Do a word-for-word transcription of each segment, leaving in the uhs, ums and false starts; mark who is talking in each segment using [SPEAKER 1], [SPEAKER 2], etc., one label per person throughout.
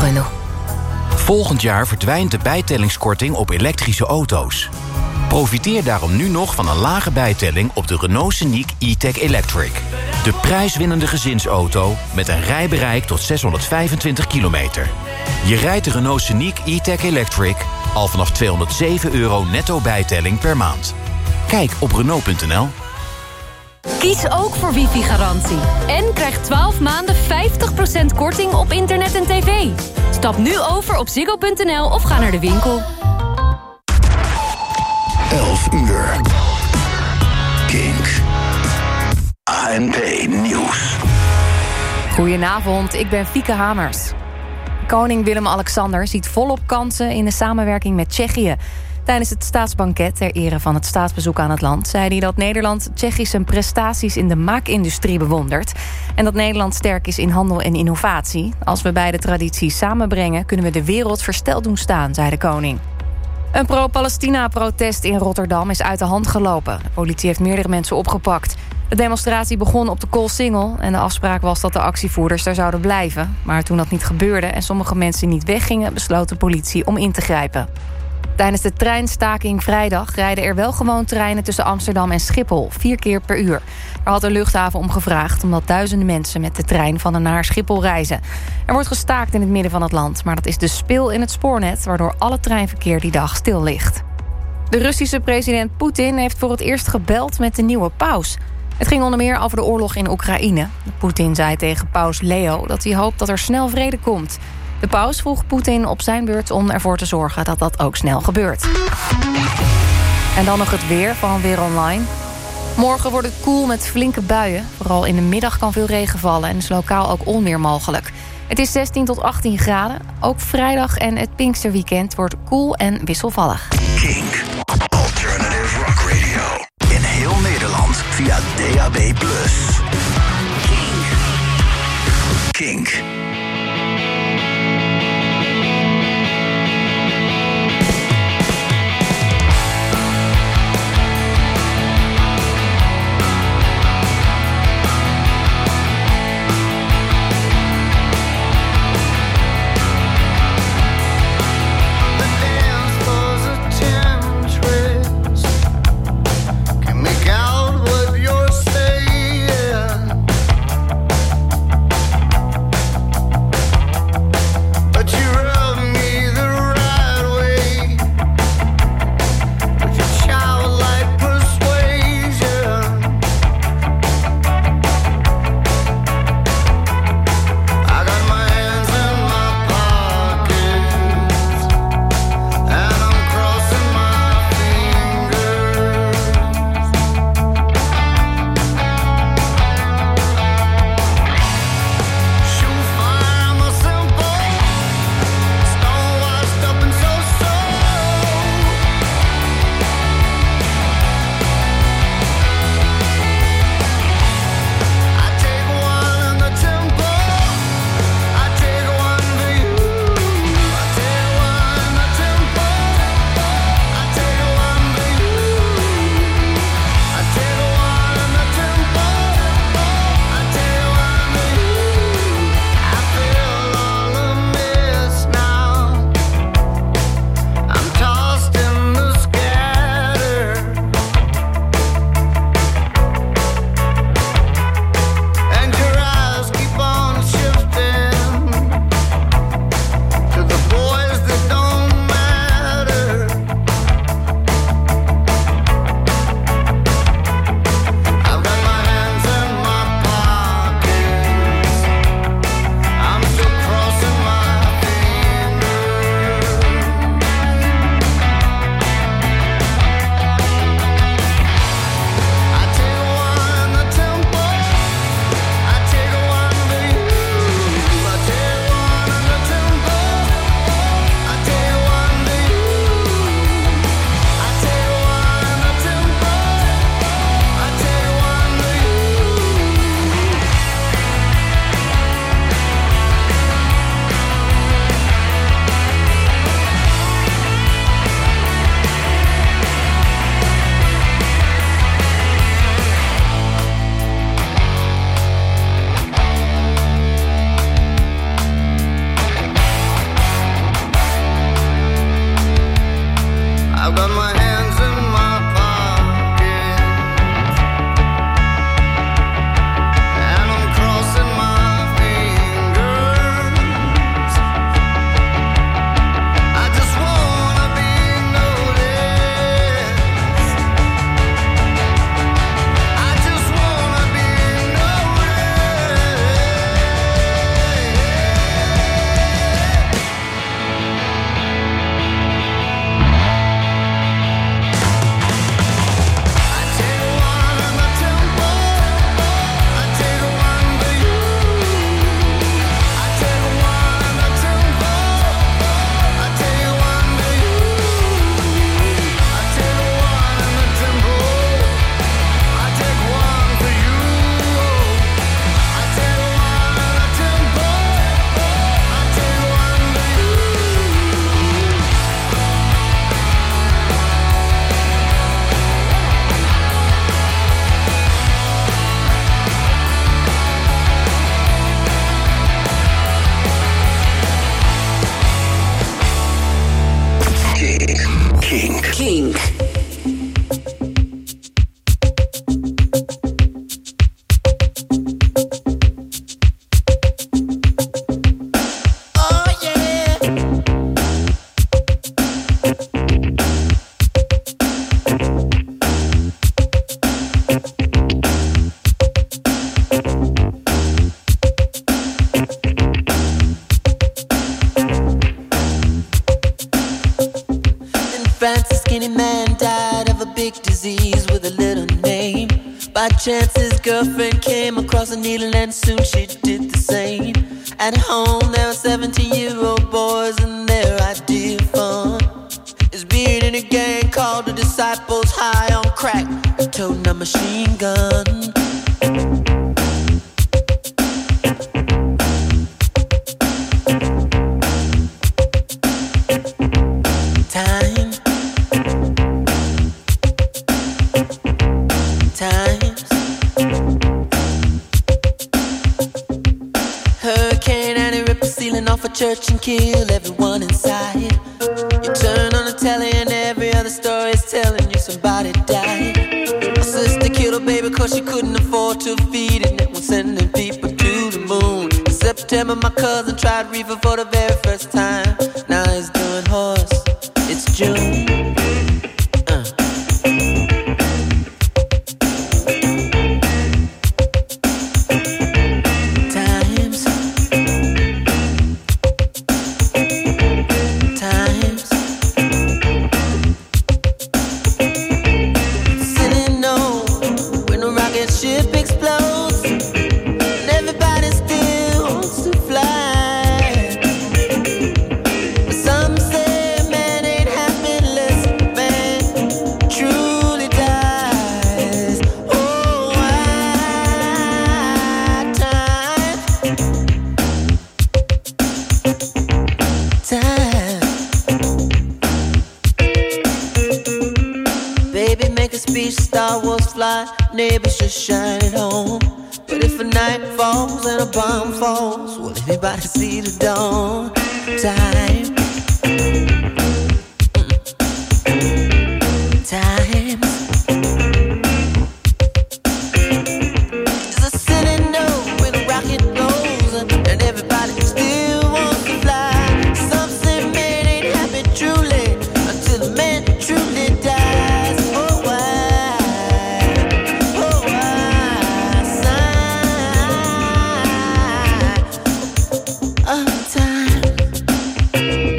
[SPEAKER 1] Renault.
[SPEAKER 2] Volgend jaar verdwijnt de bijtellingskorting op elektrische auto's. Profiteer daarom nu nog van een lage bijtelling op de Renault Scenic e-tech Electric. De prijswinnende gezinsauto met een rijbereik tot zeshonderdvijfentwintig kilometer. Je rijdt de Renault Scenic e-tech Electric al vanaf tweehonderdzeven euro netto bijtelling per maand. Kijk op Renault punt n l.
[SPEAKER 1] Kies ook voor wifi-garantie. En krijg twaalf maanden vijftig procent korting op internet en tv. Stap nu over op ziggo punt n l of ga naar de winkel.
[SPEAKER 3] elf uur. Kink. A N P Nieuws.
[SPEAKER 4] Goedenavond, ik ben Fieke Hamers. Koning Willem-Alexander ziet volop kansen in de samenwerking met Tsjechië. Tijdens het staatsbanket ter ere van het staatsbezoek aan het land zei hij dat Nederland Tsjechische prestaties in de maakindustrie bewondert en dat Nederland sterk is in handel en innovatie. Als we beide tradities samenbrengen, kunnen we de wereld versteld doen staan, zei de koning. Een pro-Palestina-protest in Rotterdam is uit de hand gelopen. De politie heeft meerdere mensen opgepakt. De demonstratie begon op de Koolsingel en de afspraak was dat de actievoerders daar zouden blijven. Maar toen dat niet gebeurde en sommige mensen niet weggingen, besloot de politie om in te grijpen. Tijdens de treinstaking vrijdag rijden er wel gewoon treinen tussen Amsterdam en Schiphol, vier keer per uur. Er had de luchthaven om gevraagd omdat duizenden mensen met de trein van en naar Schiphol reizen. Er wordt gestaakt in het midden van het land, maar dat is de spil in het spoornet, waardoor alle treinverkeer die dag stil ligt. De Russische president Poetin heeft voor het eerst gebeld met de nieuwe paus. Het ging onder meer over de oorlog in Oekraïne. Poetin zei tegen paus Leo dat hij hoopt dat er snel vrede komt. De paus vroeg Poetin op zijn beurt om ervoor te zorgen dat dat ook snel gebeurt. En dan nog het weer van Weer Online. Morgen wordt het koel met flinke buien. Vooral in de middag kan veel regen vallen en is lokaal ook onweer mogelijk. Het is zestien tot achttien graden. Ook vrijdag en het Pinksterweekend wordt koel en wisselvallig.
[SPEAKER 3] Kink. Alternative Rock Radio. In heel Nederland via D A B plus. Kink. Kink.
[SPEAKER 5] Out what you're saying. but my hands in my pocket, and I'm crossing my fingers. I just wanna be noticed. I just wanna be noticed. I take one in the temple. I take one for you. I take one in the temple. I take one for you. I take one in the temple. I take one for you. I take one in the temple. I take one for you.
[SPEAKER 3] King.
[SPEAKER 6] King.
[SPEAKER 5] Oh yeah.
[SPEAKER 7] In France, a skinny man died of a big disease with a little name. By chance, his girlfriend came across a needle and soon she did the same. At home, there were seventeen-year-old boys and their idea of fun is being in a gang called the Disciples, high on crack, toting a machine gun. Time, times, hurricane and it ripped the ceiling off a church and killed everyone inside. You turn on the telly and every other story is telling you somebody died. My sister killed her baby cause she couldn't afford to feed it, and was sending people to the moon. In September my cousin tried reefer for the very first time. Now he's doing horse. It's June. Uh. Times, times, sitting on when a rocket ship explodes, and everybody still wants to fly. But some say man ain't happy unless man truly dies. Oh, why time, time. Baby, make a speech, Star Wars fly, neighbors should shine at home. But if a night falls and a bomb falls, will anybody see the dawn? Time, time. It's a silly note when a rocket goes and everybody still wants to fly. Some say man ain't happy truly until the man truly dies. Oh why, oh why, sign of time.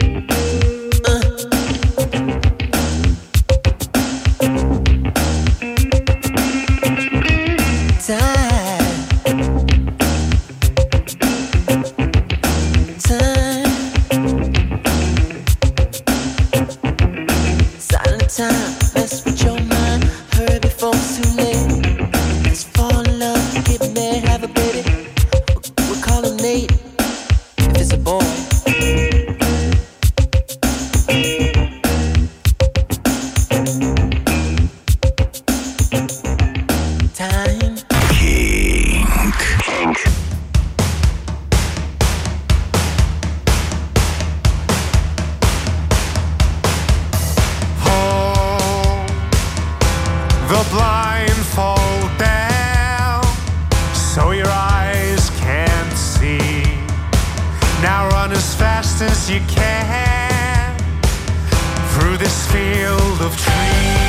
[SPEAKER 5] run as fast as you can through this field of trees.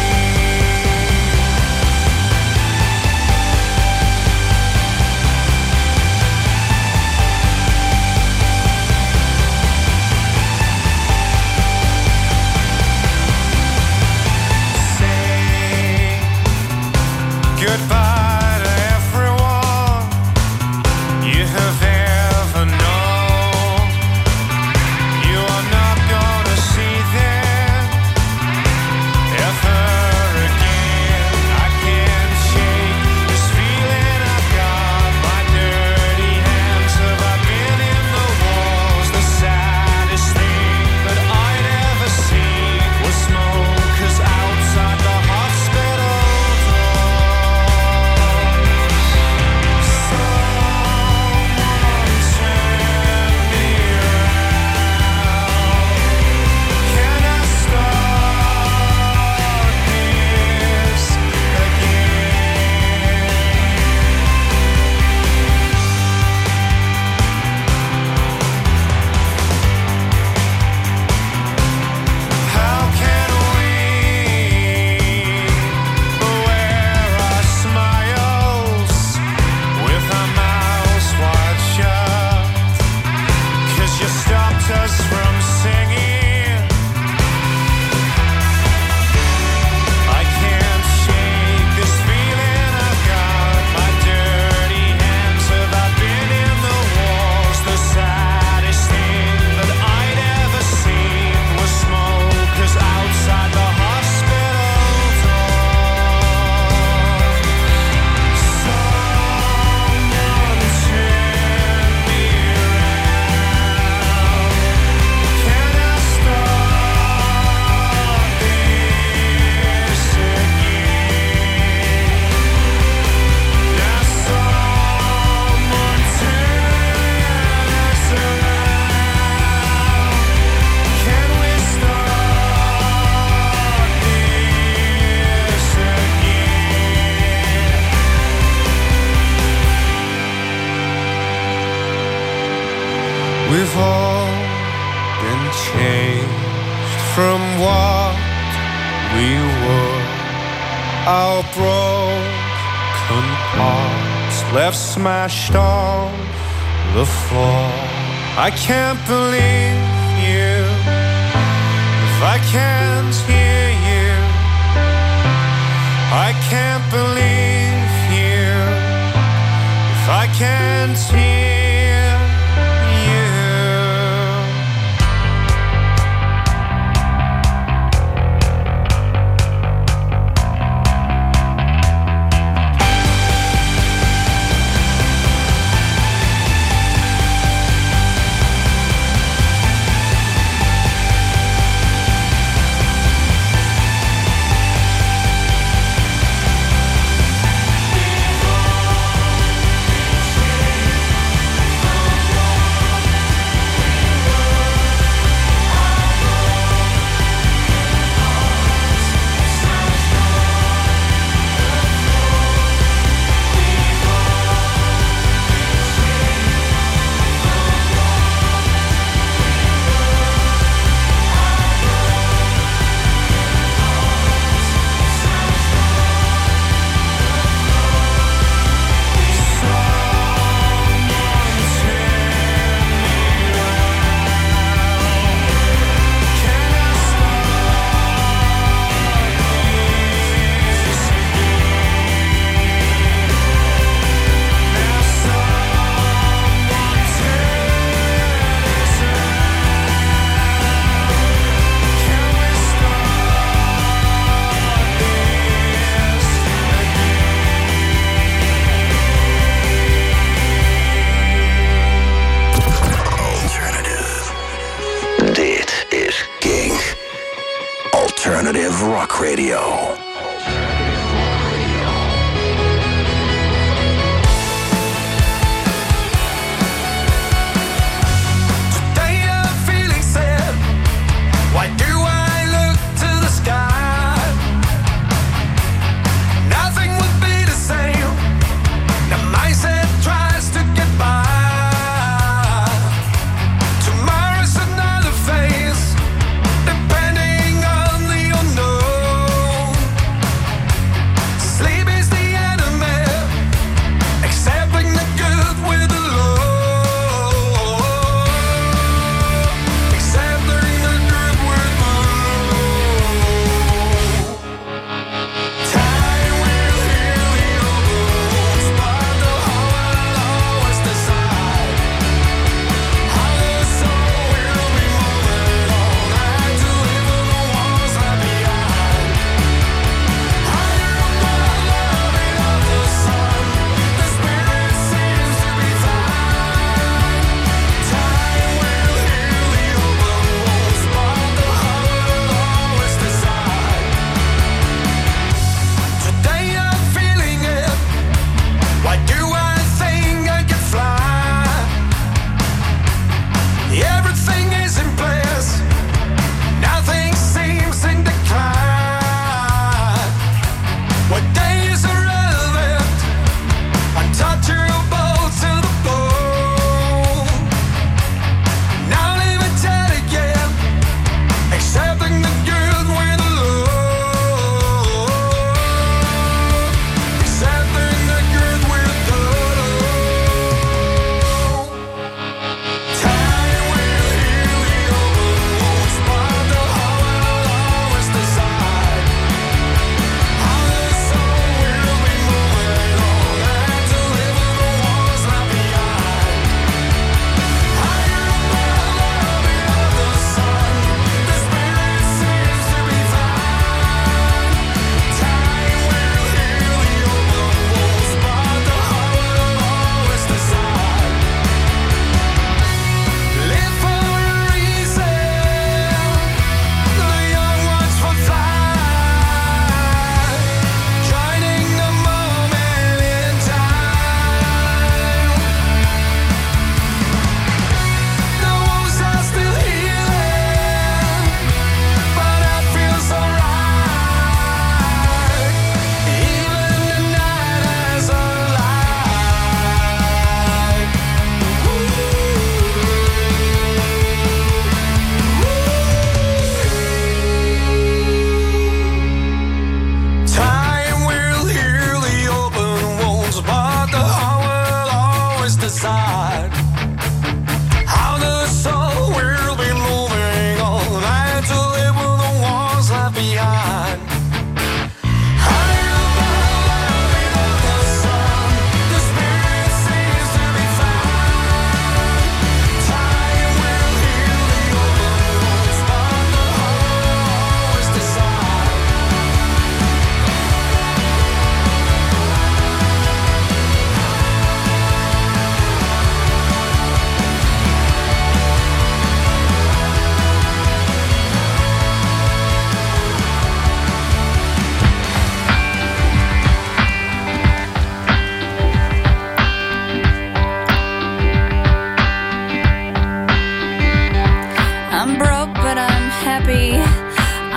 [SPEAKER 5] Goodbye to everyone you have ever known. You are not gonna see them ever again. I can't shake this feeling I've got. My dirty hands have I been in the walls. The saddest thing that I'd ever seen was smoke, 'cause outside the hospital us from singing. I can't shake this feeling I've got. My dirty hands have I been in the walls. The saddest thing that I'd ever seen was smoke, 'cause outside the hospital door, someone turned me around. Can I start this again? Now someone turn us around. Can we start this again? We've all been changed from what we were. Our broken parts left smashed on the floor. I can't believe you if I can't hear you. I can't believe you if I can't hear you.
[SPEAKER 3] Alternative Rock Radio.
[SPEAKER 5] Tomorrow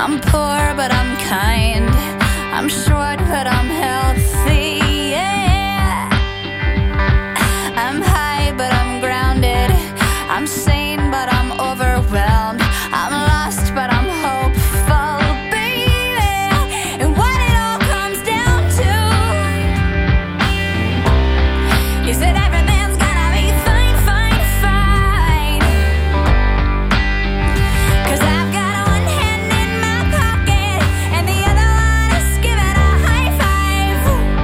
[SPEAKER 6] I'm poor, but I'm kind. I'm short, but I'm healthy. Yeah. I'm high, but I'm grounded. I'm sane, but I'm overwhelmed. I'm lost, but I'm hopeful, baby. And what it all comes down to is that everything's gonna be fine, fine, fine. 'Cause I've got one hand in my pocket and the other one is giving a high five.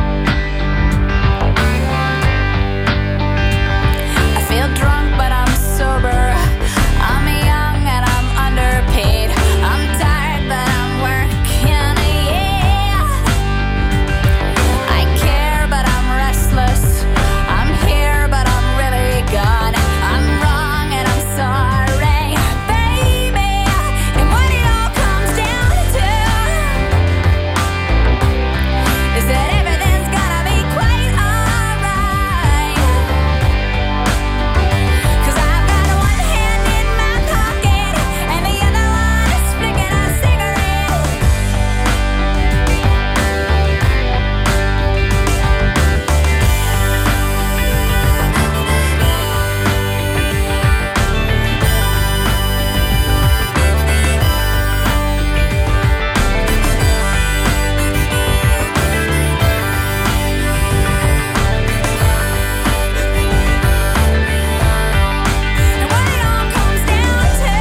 [SPEAKER 6] I feel drunk, but I'm sober. I'm young and I'm underpaid. I'm tired, but I'm working, yeah. I care, but I'm restless. I'm here, but I'm really gone. I'm wrong and I'm sorry, baby. And what it all comes down to is that everything's gonna be quite alright. 'Cause I've got one hand in my pocket and the other one is flicking a cigarette. And what it all comes down to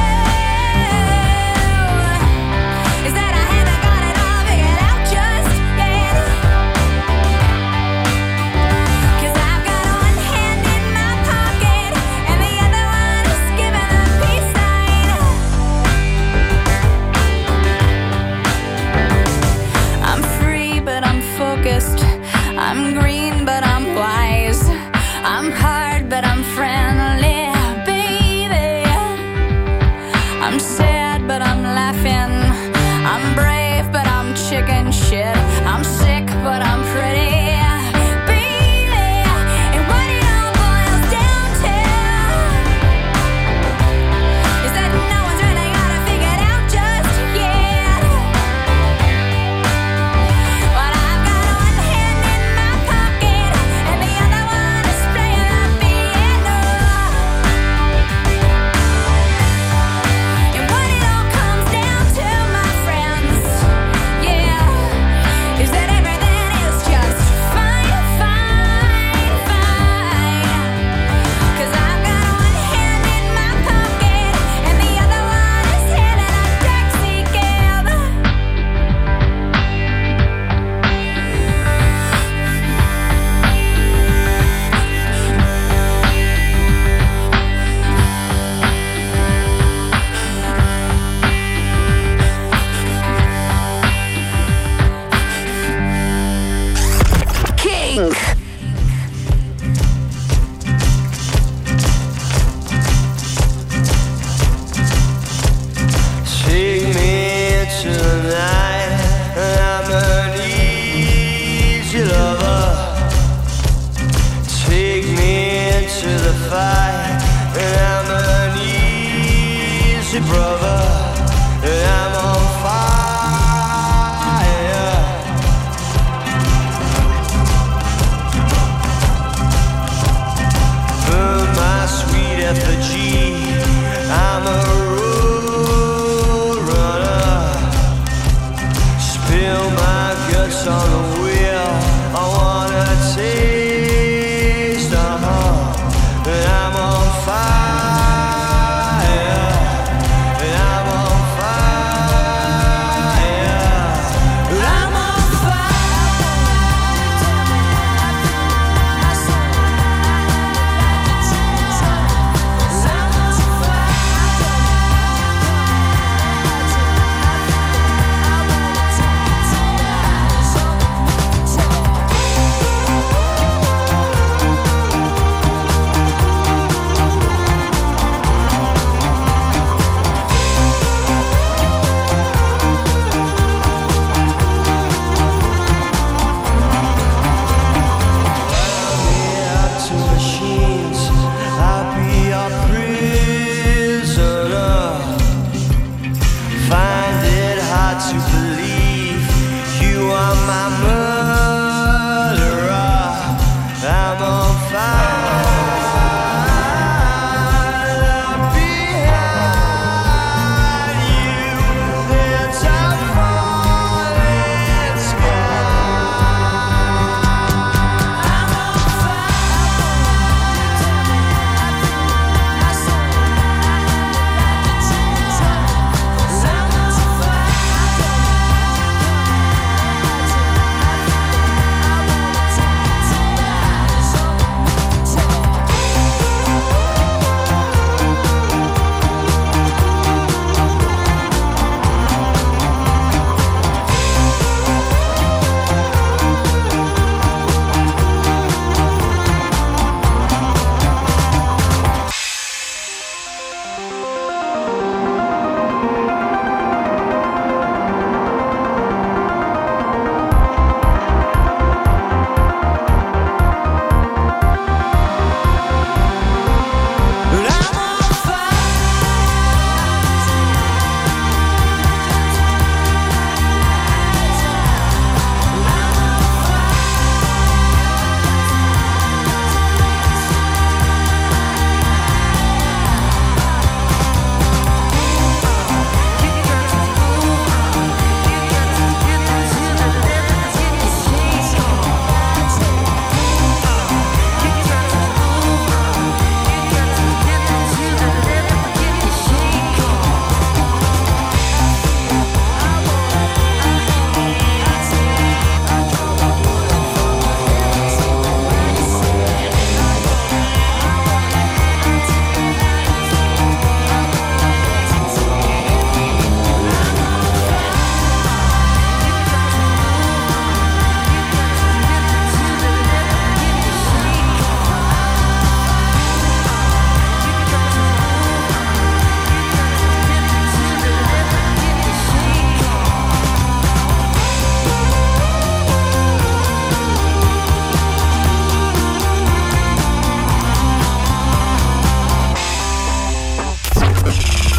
[SPEAKER 6] is that I haven't got it all figured out just yet. 'Cause I've got one hand in my pocket and the other one is giving a peace sign. I'm free, but I'm focused. I'm green, but I'm wise. I'm hard, but I'm friendly, baby. I'm sad, but I'm laughing. I'm brave, but I'm chicken shit. I'm sick, but I'm pretty, baby. And what it all boils down to is that no one's really got it figured out just yet. But I've got one hand in my pocket and the other one is playing the piano. And what it all comes down to, my friends, yeah, is that everything is just fine, fine, fine. 'Cause I've got one hand in my pocket and the other one is hailing a taxi cab.
[SPEAKER 3] King.
[SPEAKER 5] Take me tonight. I'm an easy lover. Take me into the fight. I'm an easy brother. I'm on fire. Burn my sweet effigy. I'm a road runner. Spill my guts on the wheel. I wanna taste, uh-huh. And I'm on fire. And I'm on fire.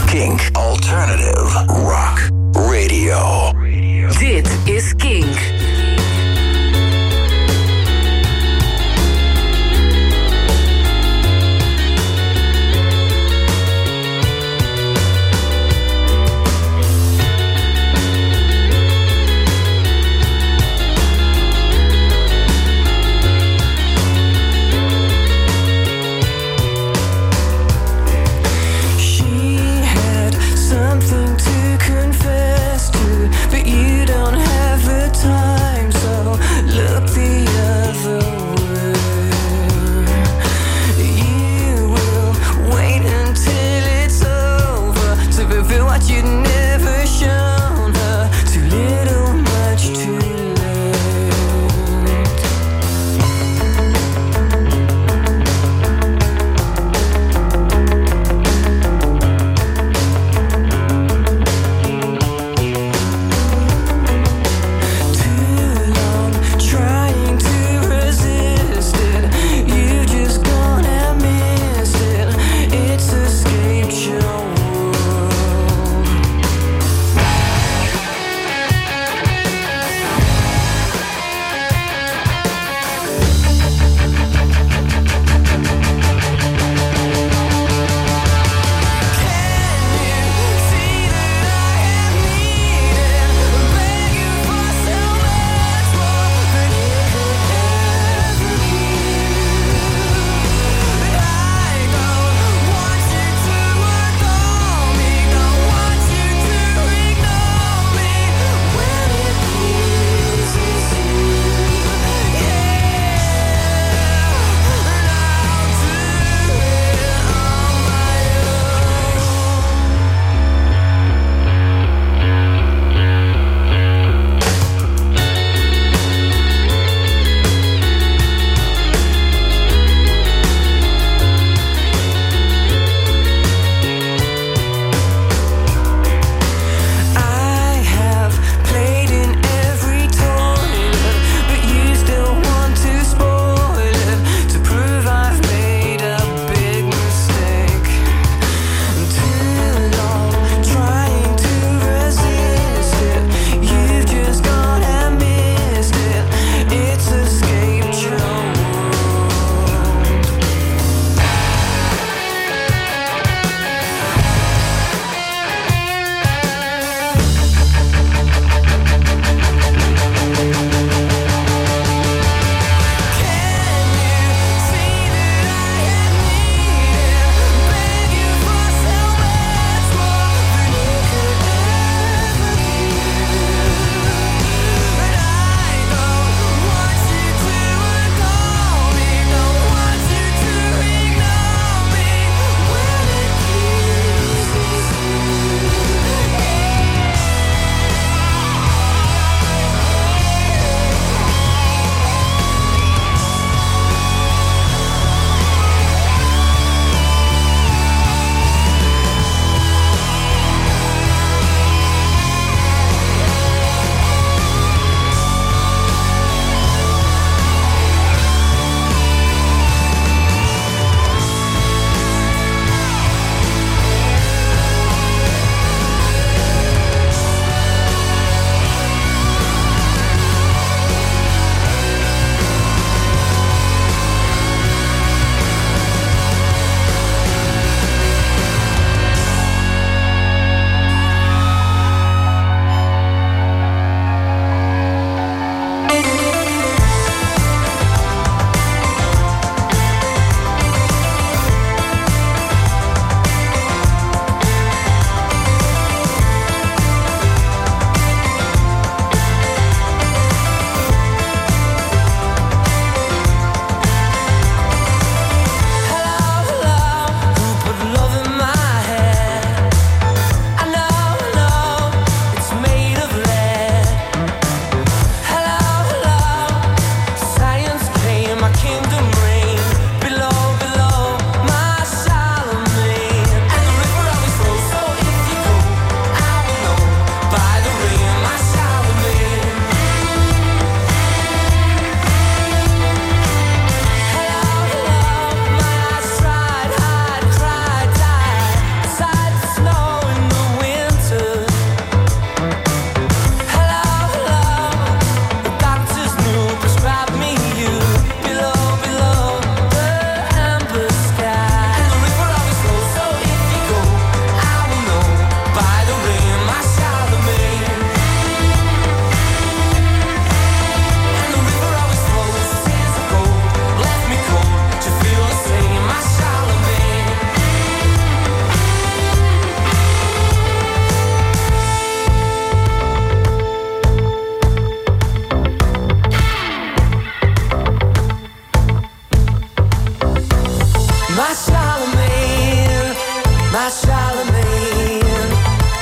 [SPEAKER 3] Kink Alternative Rock Radio.
[SPEAKER 8] Dit is Kink.
[SPEAKER 5] Something to confess to, but you don't have the time, so look the other way. You will wait until it's over to reveal what you'd never shown her. Too little, much too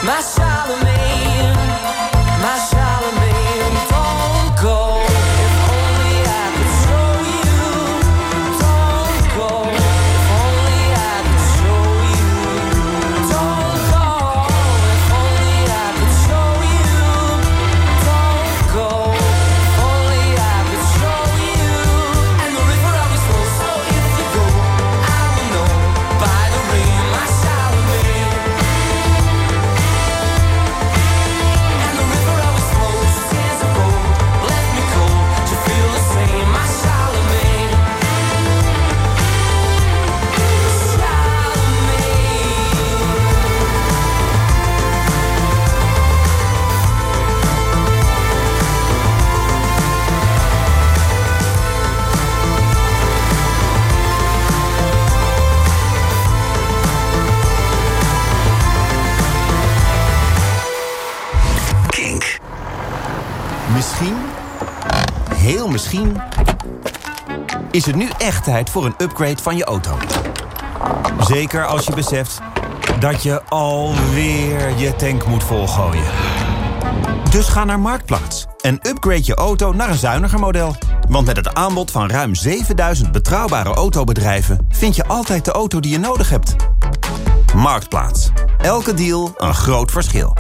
[SPEAKER 7] my Charlemagne, my Charlemagne, don't go. If only I could show you, don't go. If only I could show you, don't go. If only I could show you, don't go. If only I could show you. And the river always flows, so if you go, I will know by the rain, my Charlemagne. And the river always flows, tears of gold, left me cold to feel the same, my Charlemagne.
[SPEAKER 3] Kink.
[SPEAKER 9] Misschien, heel misschien, is het nu echt tijd voor een upgrade van je auto. Zeker als je beseft dat je alweer je tank moet volgooien. Dus ga naar Marktplaats en upgrade je auto naar een zuiniger model. Want met het aanbod van ruim zevenduizend betrouwbare autobedrijven vind je altijd de auto die je nodig hebt. Marktplaats. Elke deal een groot verschil.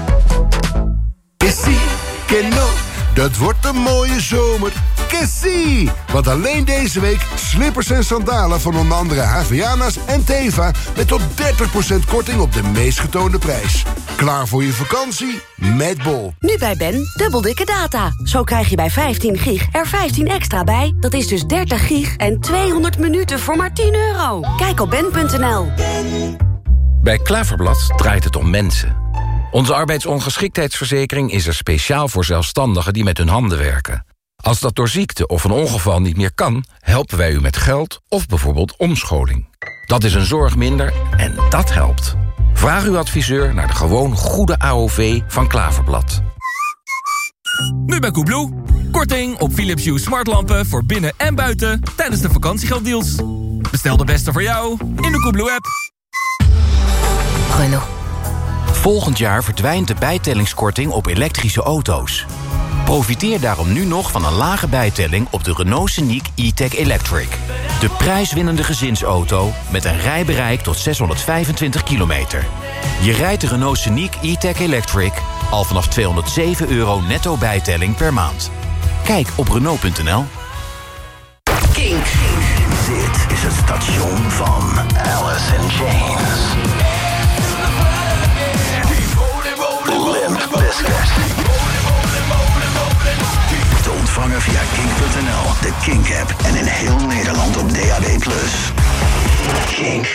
[SPEAKER 10] Kessie, Keno, dat wordt een mooie zomer. Kessie! Want alleen deze week slippers en sandalen van onder andere Havaianas en Teva met tot dertig procent korting op de meest getoonde prijs. Klaar voor je vakantie? Met Bol.
[SPEAKER 11] Nu bij Ben, dubbel dikke data. Zo krijg je bij vijftien gig er vijftien extra bij. Dat is dus dertig gig en tweehonderd minuten voor maar tien euro. Kijk op ben punt n l.
[SPEAKER 2] Bij Klaverblad draait het om mensen. Onze arbeidsongeschiktheidsverzekering is er speciaal voor zelfstandigen die met hun handen werken. Als dat door ziekte of een ongeval niet meer kan, helpen wij u met geld of bijvoorbeeld omscholing. Dat is een zorg minder en dat helpt. Vraag uw adviseur naar de gewoon goede A O V van Klaverblad.
[SPEAKER 12] Nu bij Koebloe. Korting op Philips Hue smartlampen voor binnen en buiten tijdens de vakantiegelddeals. Bestel de beste voor jou in de Koebloe-app.
[SPEAKER 2] Renault. Volgend jaar verdwijnt de bijtellingskorting op elektrische auto's. Profiteer daarom nu nog van een lage bijtelling op de Renault Scenic E-Tech Electric. De prijswinnende gezinsauto met een rijbereik tot zeshonderdvijfentwintig kilometer. Je rijdt de Renault Scenic E-Tech Electric al vanaf tweehonderdzeven euro netto bijtelling per maand. Kijk op Renault punt n l.
[SPEAKER 3] Kink. Dit is het station van Alice in Chains. Limp Bizkit. Te ontvangen via kink punt n l, de Kink-app en in heel Nederland op D A B plus. Kink.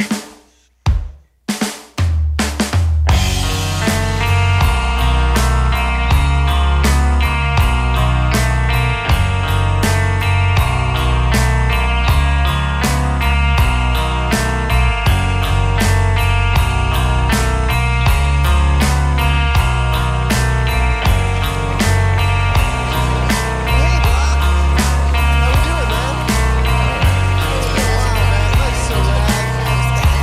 [SPEAKER 5] How we doing, man? It's been a while, man. Life's so bad.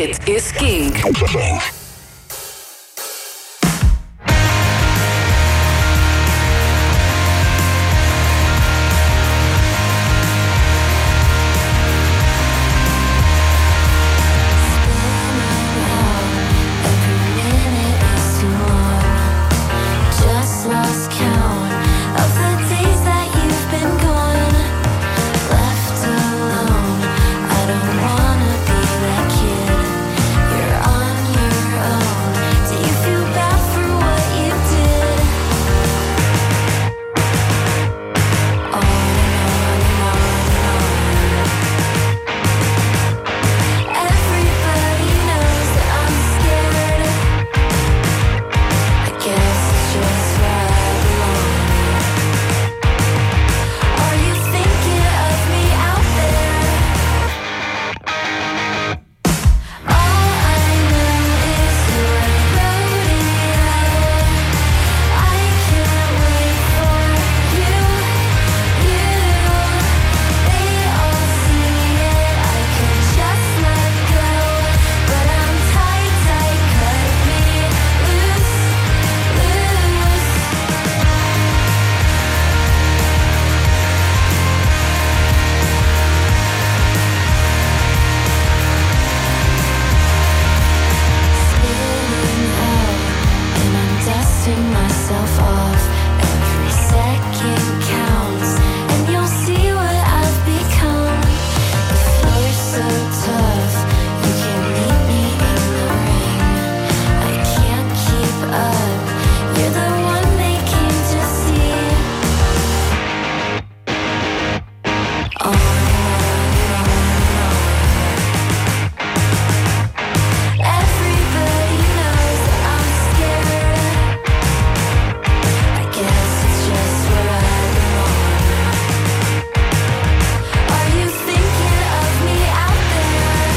[SPEAKER 8] Dit is Kink.
[SPEAKER 13] Lost count of the days that you've been gone, left alone. I don't wanna be that kid. You're on your own. Do you feel bad for what you did? On and on and on and on. Everybody knows that I'm scared. I guess it's just where I belong. Are you thinking of me out there? All I know is you're rodeo. I can't wait for you, you. They all see it, I could just let go, but I'm tight, tight, cut me loose, loose. Spinning out, and I'm dusting myself off. Every second counts, and you'll see what I've become. The floor's so tough, you can meet me in the ring. I can't keep up, you're the one they came to see. On and on and on. Everybody knows that I'm scared. I guess it's just where I belong. Are you thinking of me out there?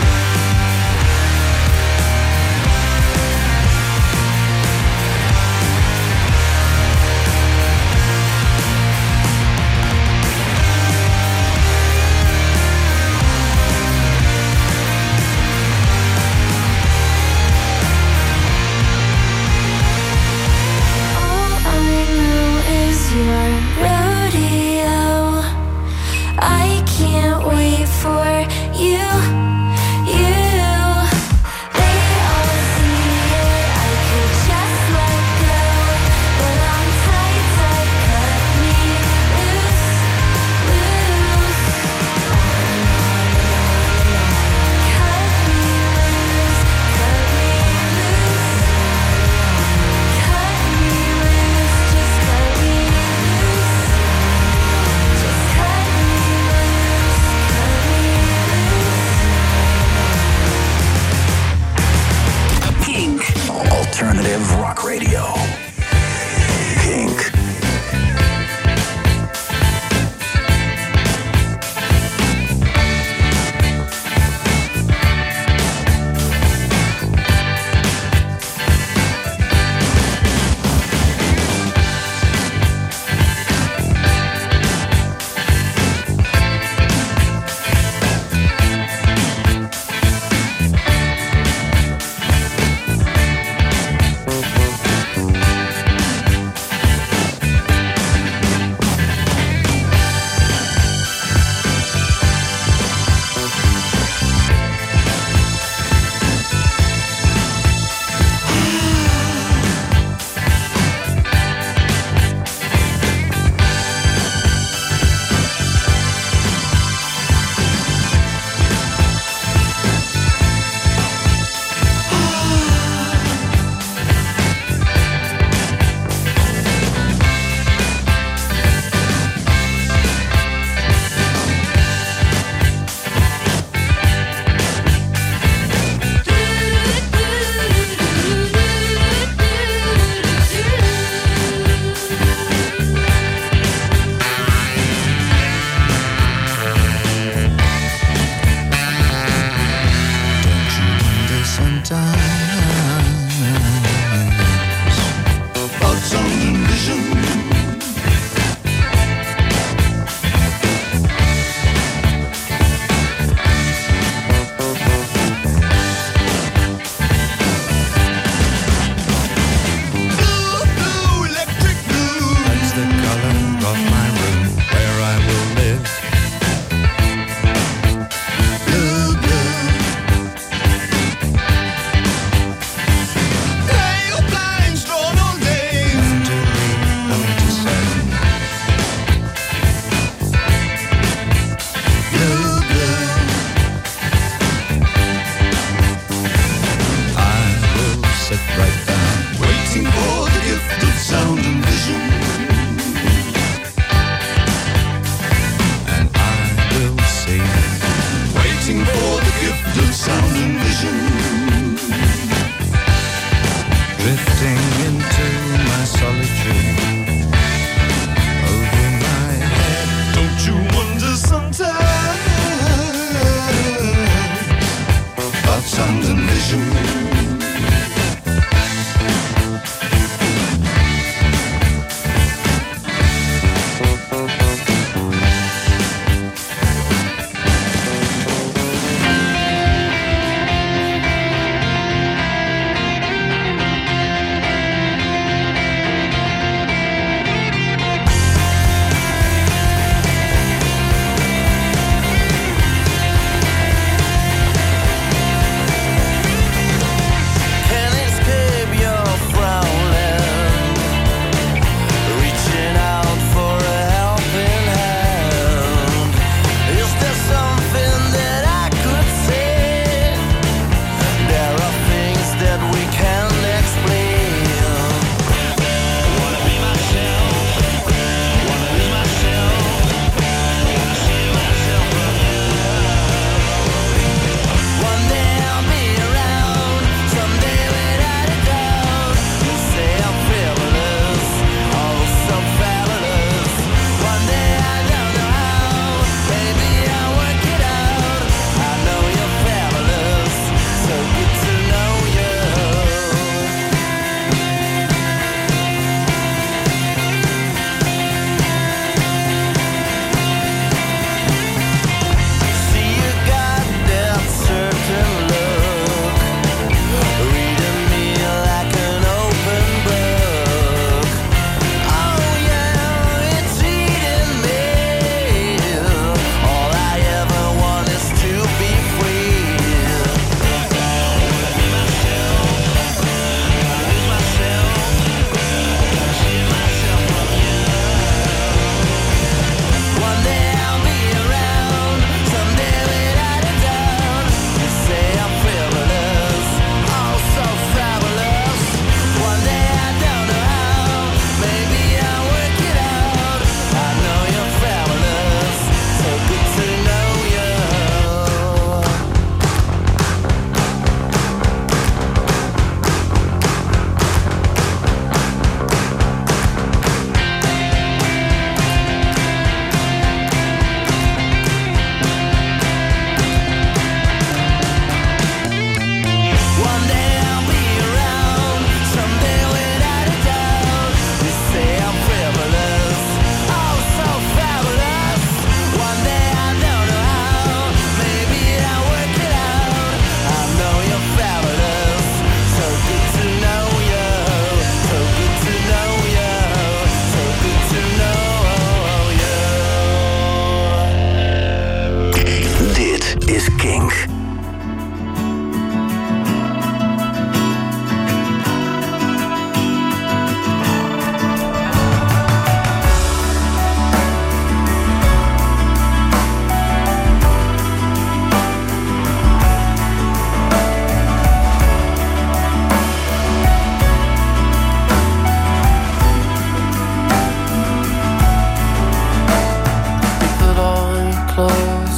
[SPEAKER 13] All I know is your rodeo. I can't wait for you, you. They all see it, I could just let go, but I'm tight, tight, cut me loose, loose. On and on and on and on. Cut me loose, cut me loose. Cut me loose, just cut me loose. Just cut me loose, cut me loose.
[SPEAKER 3] Kink. Alternative rock radio. Kink.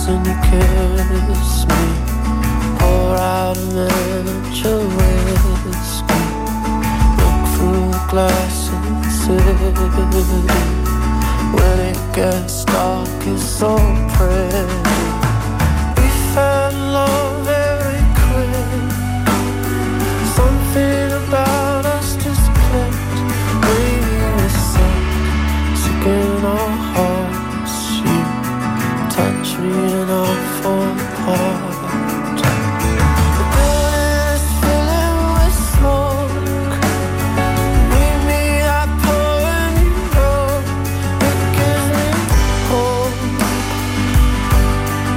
[SPEAKER 7] and you kiss me. Pour out a miniature whiskey. Look through the glass and city. When it gets dark, it's so pretty. We fell in love very quick. Something about us just clicked. Maybe we're sick, sick in our hearts. You touch me and I fall apart. The building is filling with smoke. Meet me at Pony Road. It gives me hope.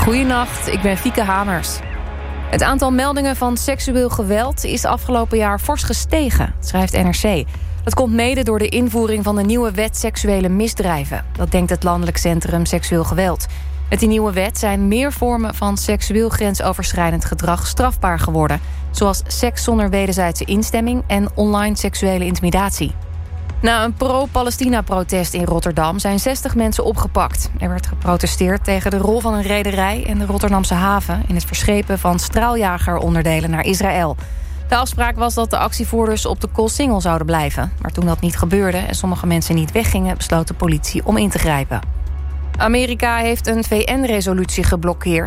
[SPEAKER 4] Goedenacht, ik ben Fieke Hamers. Het aantal meldingen van seksueel geweld is afgelopen jaar fors gestegen, schrijft N R C. Dat komt mede door de invoering van de nieuwe wet seksuele misdrijven. Dat denkt het Landelijk Centrum Seksueel Geweld. Met die nieuwe wet zijn meer vormen van seksueel grensoverschrijdend gedrag strafbaar geworden, zoals seks zonder wederzijdse instemming en online seksuele intimidatie. Na een pro-Palestina-protest in Rotterdam zijn zestig mensen opgepakt. Er werd geprotesteerd tegen de rol van een rederij en de Rotterdamse haven in het verschepen van straaljageronderdelen naar Israël. De afspraak was dat de actievoerders op de Koolsingel zouden blijven. Maar toen dat niet gebeurde en sommige mensen niet weggingen, besloot de politie om in te grijpen. Amerika heeft een V N-resolutie geblokkeerd